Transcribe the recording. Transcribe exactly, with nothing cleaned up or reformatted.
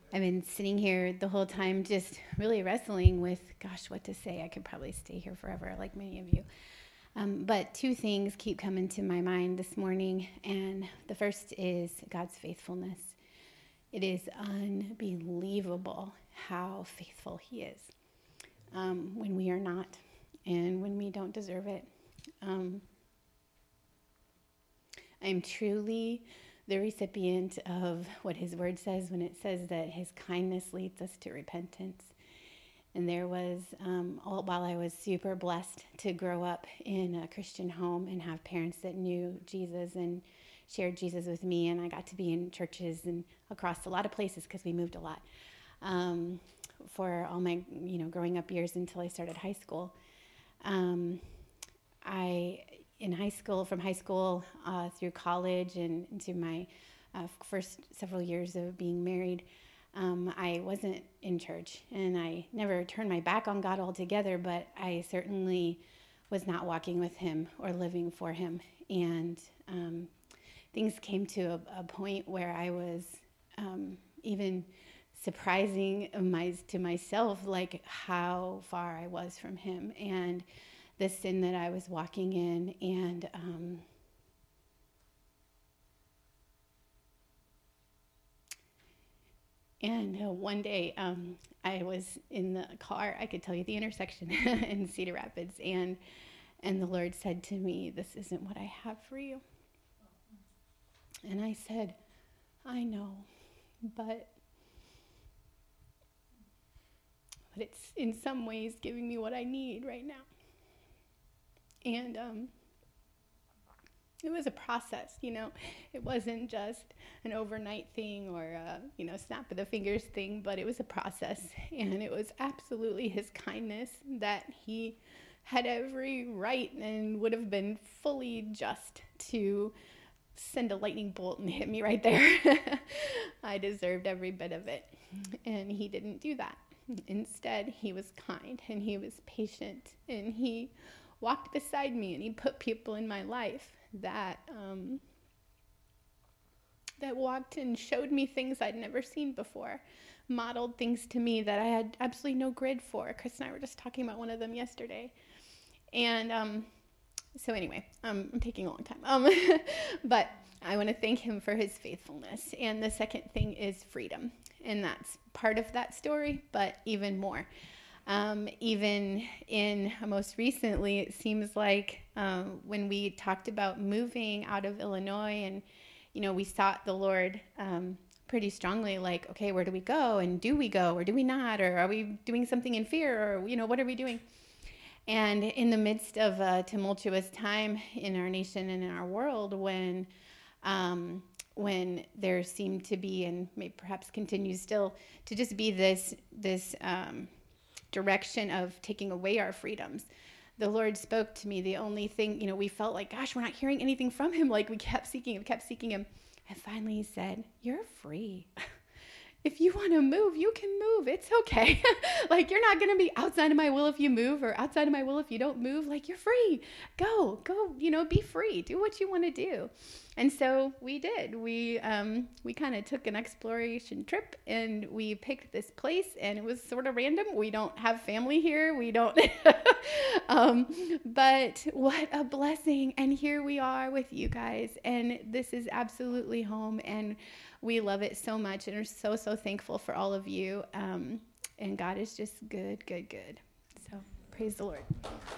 I've been sitting here the whole time just really wrestling with, gosh, what to say. I could probably stay here forever, like many of you. Um, but two things keep coming to my mind this morning, and the first is God's faithfulness. It is unbelievable how faithful He is um, when we are not and when we don't deserve it. Um, I'm truly the recipient of what His Word says when it says that His kindness leads us to repentance. And there was, um, all, while I was super blessed to grow up in a Christian home and have parents that knew Jesus and shared Jesus with me, and I got to be in churches and across a lot of places because we moved a lot um, for all my, you know, growing up years until I started high school. Um, I, in high school, from high school uh, through college and into my uh, first several years of being married, Um, I wasn't in church, and I never turned my back on God altogether, but I certainly was not walking with Him or living for Him. And um, things came to a, a point where I was um, even surprising my, to myself, like how far I was from Him and the sin that I was walking in. And um, And uh, one day, um, I was in the car. I could tell you the intersection in Cedar Rapids, and and the Lord said to me, "This isn't what I have for you." And I said, "I know, but but it's in some ways giving me what I need right now." And um, it was a process, you know. It wasn't just an overnight thing or a, you know, snap of the fingers thing, but it was a process. And it was absolutely His kindness that He had every right and would have been fully just to send a lightning bolt and hit me right there. I deserved every bit of it. And He didn't do that. Instead, He was kind and He was patient, and He walked beside me, and He put people in my life that um, that walked and showed me things I'd never seen before, modeled things to me that I had absolutely no grid for. Chris and I were just talking about one of them yesterday. And um, so anyway, um, I'm taking a long time. Um, but I want to thank Him for His faithfulness. And the second thing is freedom. And that's part of that story, but even more. Um, even in most recently, it seems like um, when we talked about moving out of Illinois, and, you know, we sought the Lord um, pretty strongly, like, okay, where do we go? And do we go or do we not? Or are we doing something in fear? Or, you know, what are we doing? And in the midst of a tumultuous time in our nation and in our world, when um, when there seemed to be, and maybe perhaps continues still, to just be this this um, direction of taking away our freedoms, the Lord spoke to me. The only thing, you know, we felt like, gosh, we're not hearing anything from Him. Like, we kept seeking Him, kept seeking Him. And finally He said, "You're free. If you want to move, you can move. It's okay." Like, you're not going to be outside of my will if you move, or outside of my will if you don't move. Like, you're free. Go, go, you know, be free. Do what you want to do. And so we did. We um, we kind of took an exploration trip, and we picked this place, and it was sort of random. We don't have family here. We don't. um, but what a blessing. And here we are with you guys. And this is absolutely home. And we love it so much, and are so, so thankful for all of you. Um, and God is just good, good, good. So praise the Lord.